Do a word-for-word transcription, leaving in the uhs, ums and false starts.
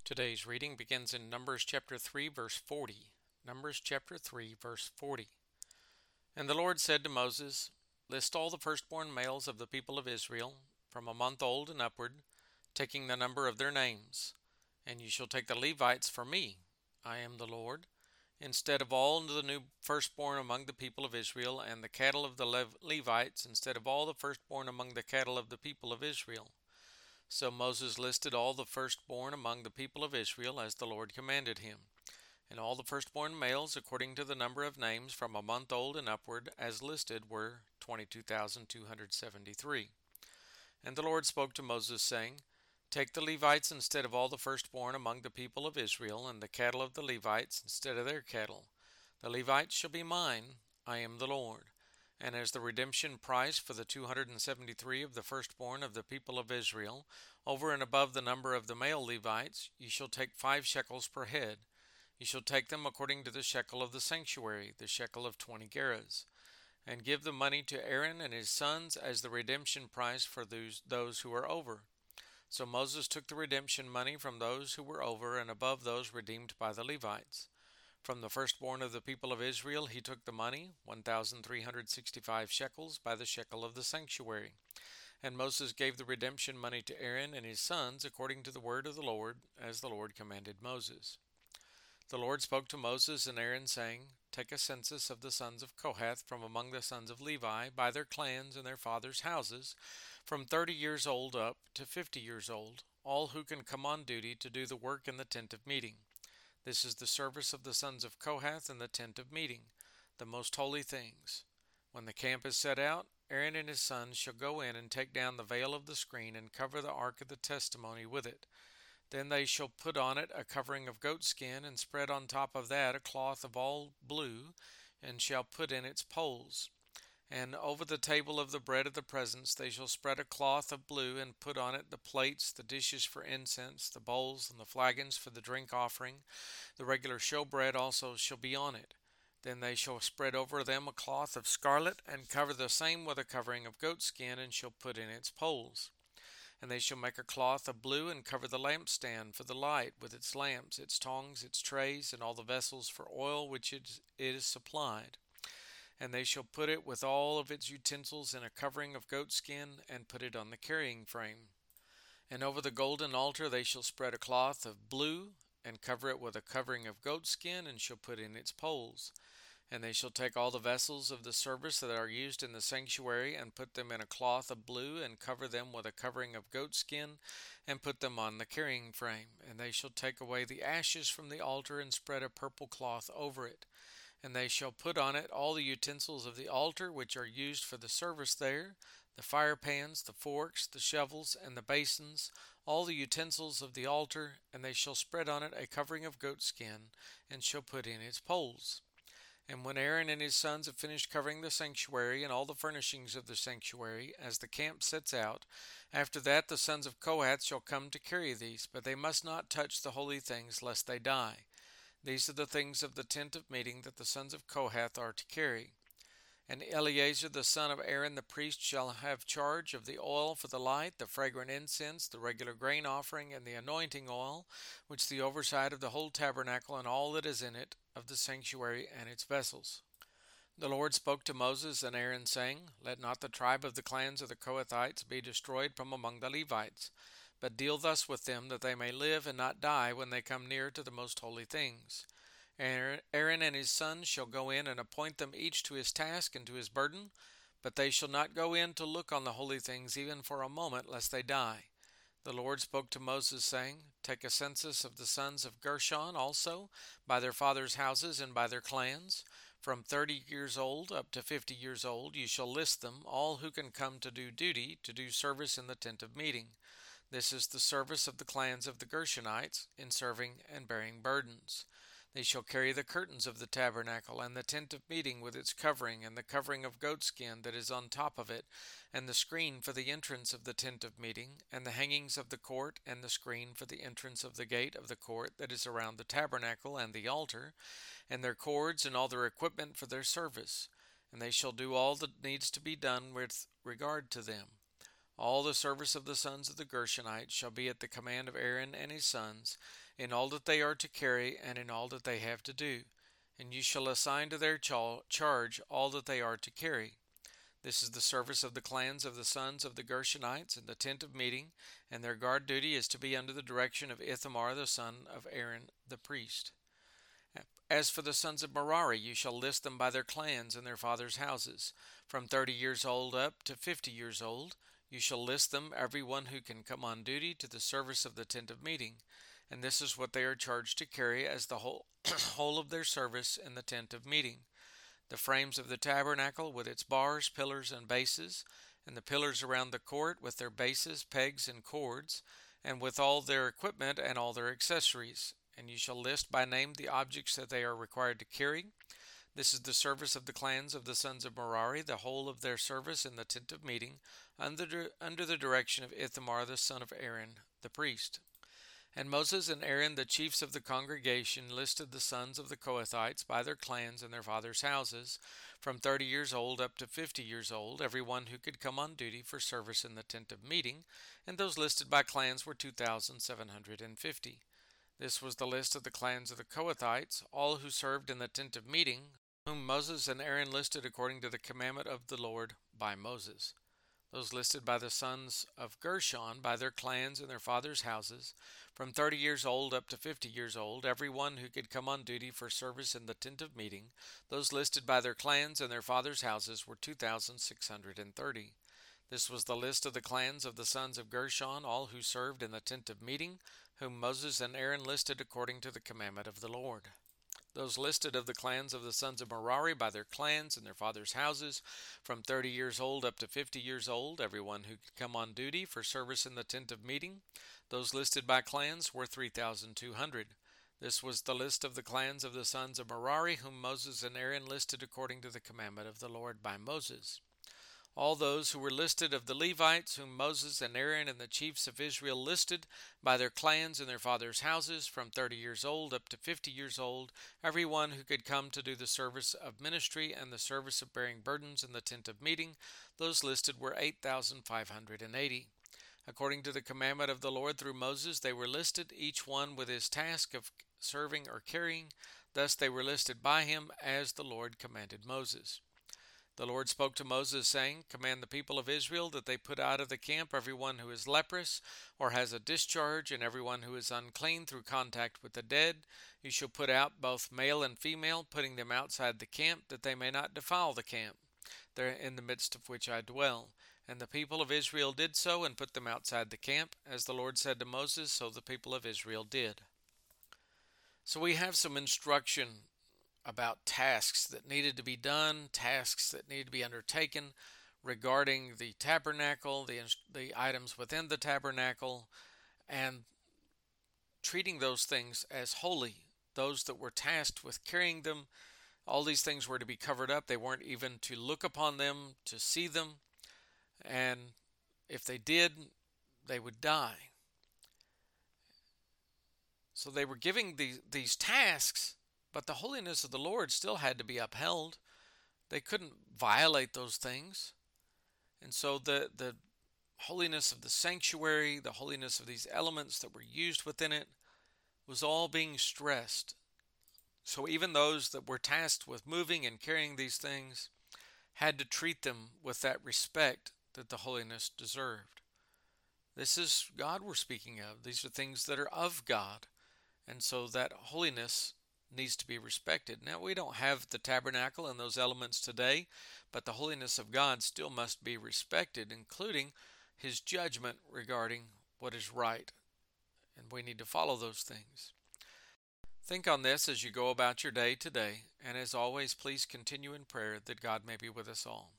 Today's reading begins in Numbers chapter three, verse forty. Numbers chapter three, verse forty. And the Lord said to Moses, List all the firstborn males of the people of Israel, from a month old and upward, taking the number of their names. And you shall take the Levites for me, I am the Lord, instead of all the new firstborn among the people of Israel, and the cattle of the Lev- Levites, instead of all the firstborn among the cattle of the people of Israel. So Moses listed all the firstborn among the people of Israel as the Lord commanded him, and all the firstborn males according to the number of names from a month old and upward as listed were twenty-two thousand two hundred seventy-three. And the Lord spoke to Moses, saying, Take the Levites instead of all the firstborn among the people of Israel, and the cattle of the Levites instead of their cattle. The Levites shall be mine, I am the Lord. And as the redemption price for the two hundred seventy-three of the firstborn of the people of Israel, over and above the number of the male Levites, ye shall take five shekels per head. Ye shall take them according to the shekel of the sanctuary, the shekel of twenty gerahs. And give the money to Aaron and his sons as the redemption price for those, those who are over. So Moses took the redemption money from those who were over and above those redeemed by the Levites. From the firstborn of the people of Israel he took the money, one thousand three hundred sixty-five shekels, by the shekel of the sanctuary. And Moses gave the redemption money to Aaron and his sons according to the word of the Lord, as the Lord commanded Moses. The Lord spoke to Moses and Aaron, saying, Take a census of the sons of Kohath from among the sons of Levi, by their clans and their fathers' houses, from thirty years old up to fifty years old, all who can come on duty to do the work in the tent of meeting. This is the service of the sons of Kohath in the tent of meeting, the most holy things. When the camp is set out, Aaron and his sons shall go in and take down the veil of the screen and cover the ark of the testimony with it. Then they shall put on it a covering of goatskin, and spread on top of that a cloth of all blue, and shall put in its poles. And over the table of the bread of the presence they shall spread a cloth of blue, and put on it the plates, the dishes for incense, the bowls, and the flagons for the drink offering. The regular showbread also shall be on it. Then they shall spread over them a cloth of scarlet, and cover the same with a covering of goatskin, and shall put in its poles. And they shall make a cloth of blue, and cover the lampstand for the light, with its lamps, its tongs, its trays, and all the vessels for oil which it is supplied. And they shall put it with all of its utensils in a covering of goatskin, and put it on the carrying frame. And over the golden altar they shall spread a cloth of blue, and cover it with a covering of goatskin, and shall put in its poles. And they shall take all the vessels of the service that are used in the sanctuary, and put them in a cloth of blue, and cover them with a covering of goatskin, and put them on the carrying frame. And they shall take away the ashes from the altar, and spread a purple cloth over it. And they shall put on it all the utensils of the altar which are used for the service there, the fire pans, the forks, the shovels, and the basins, all the utensils of the altar, and they shall spread on it a covering of goatskin, and shall put in its poles. And when Aaron and his sons have finished covering the sanctuary and all the furnishings of the sanctuary, as the camp sets out, after that the sons of Kohath shall come to carry these, but they must not touch the holy things, lest they die. These are the things of the tent of meeting that the sons of Kohath are to carry. And Eleazar the son of Aaron the priest shall have charge of the oil for the light, the fragrant incense, the regular grain offering, and the anointing oil, which the oversight of the whole tabernacle and all that is in it, of the sanctuary and its vessels. The Lord spoke to Moses and Aaron, saying, Let not the tribe of the clans of the Kohathites be destroyed from among the Levites, but deal thus with them, that they may live and not die when they come near to the most holy things. Aaron and his sons shall go in and appoint them each to his task and to his burden, but they shall not go in to look on the holy things even for a moment, lest they die. The Lord spoke to Moses, saying, Take a census of the sons of Gershon also, by their fathers' houses and by their clans. From thirty years old up to fifty years old you shall list them, all who can come to do duty, to do service in the tent of meeting. This is the service of the clans of the Gershonites, in serving and bearing burdens. They shall carry the curtains of the tabernacle, and the tent of meeting with its covering, and the covering of goatskin that is on top of it, and the screen for the entrance of the tent of meeting, and the hangings of the court, and the screen for the entrance of the gate of the court that is around the tabernacle and the altar, and their cords and all their equipment for their service. And they shall do all that needs to be done with regard to them. All the service of the sons of the Gershonites shall be at the command of Aaron and his sons, in all that they are to carry, and in all that they have to do. And you shall assign to their charge all that they are to carry. This is the service of the clans of the sons of the Gershonites in the tent of meeting, and their guard duty is to be under the direction of Ithamar the son of Aaron the priest. As for the sons of Merari, you shall list them by their clans and their fathers' houses. From thirty years old up to fifty years old, you shall list them, every one who can come on duty to the service of the tent of meeting. And this is what they are charged to carry as the whole, whole of their service in the tent of meeting: the frames of the tabernacle with its bars, pillars, and bases, and the pillars around the court with their bases, pegs, and cords, and with all their equipment and all their accessories. And you shall list by name the objects that they are required to carry. This is the service of the clans of the sons of Merari, the whole of their service in the tent of meeting, under, under the direction of Ithamar the son of Aaron the priest. And Moses and Aaron, the chiefs of the congregation, listed the sons of the Kohathites by their clans and their fathers' houses, from thirty years old up to fifty years old, every one who could come on duty for service in the tent of meeting, and those listed by clans were two thousand seven hundred fifty. This was the list of the clans of the Kohathites, all who served in the tent of meeting, whom Moses and Aaron listed according to the commandment of the Lord by Moses. Those listed by the sons of Gershon by their clans and their fathers' houses, from thirty years old up to fifty years old, every one who could come on duty for service in the tent of meeting, those listed by their clans and their fathers' houses were two thousand six hundred thirty. This was the list of the clans of the sons of Gershon, all who served in the tent of meeting, whom Moses and Aaron listed according to the commandment of the Lord. Those listed of the clans of the sons of Merari by their clans and their fathers' houses, from thirty years old up to fifty years old, everyone who could come on duty for service in the tent of meeting, those listed by clans were three thousand two hundred. This was the list of the clans of the sons of Merari, whom Moses and Aaron listed according to the commandment of the Lord by Moses. All those who were listed of the Levites, whom Moses and Aaron and the chiefs of Israel listed by their clans and their fathers' houses, from thirty years old up to fifty years old, every one who could come to do the service of ministry and the service of bearing burdens in the tent of meeting, those listed were eight thousand five hundred eighty. According to the commandment of the Lord through Moses, they were listed, each one with his task of serving or carrying. Thus they were listed by him as the Lord commanded Moses. The Lord spoke to Moses, saying, Command the people of Israel that they put out of the camp everyone who is leprous or has a discharge, and everyone who is unclean through contact with the dead. You shall put out both male and female, putting them outside the camp, that they may not defile the camp, there in the midst of which I dwell. And the people of Israel did so, and put them outside the camp. As the Lord said to Moses, so the people of Israel did. So we have some instruction about tasks that needed to be done, tasks that need to be undertaken regarding the tabernacle, the, the items within the tabernacle, and treating those things as holy. Those that were tasked with carrying them, all these things were to be covered up. They weren't even to look upon them, to see them, and if they did, they would die. So they were giving these, these tasks, but the holiness of the Lord still had to be upheld. They couldn't violate those things. And so the, the holiness of the sanctuary, the holiness of these elements that were used within it, was all being stressed. So even those that were tasked with moving and carrying these things had to treat them with that respect that the holiness deserved. This is God we're speaking of. These are things that are of God. And so that holiness needs to be respected. Now, we don't have the tabernacle and those elements today, but the holiness of God still must be respected, including his judgment regarding what is right. And we need to follow those things. Think on this as you go about your day today, and as always, please continue in prayer that God may be with us all.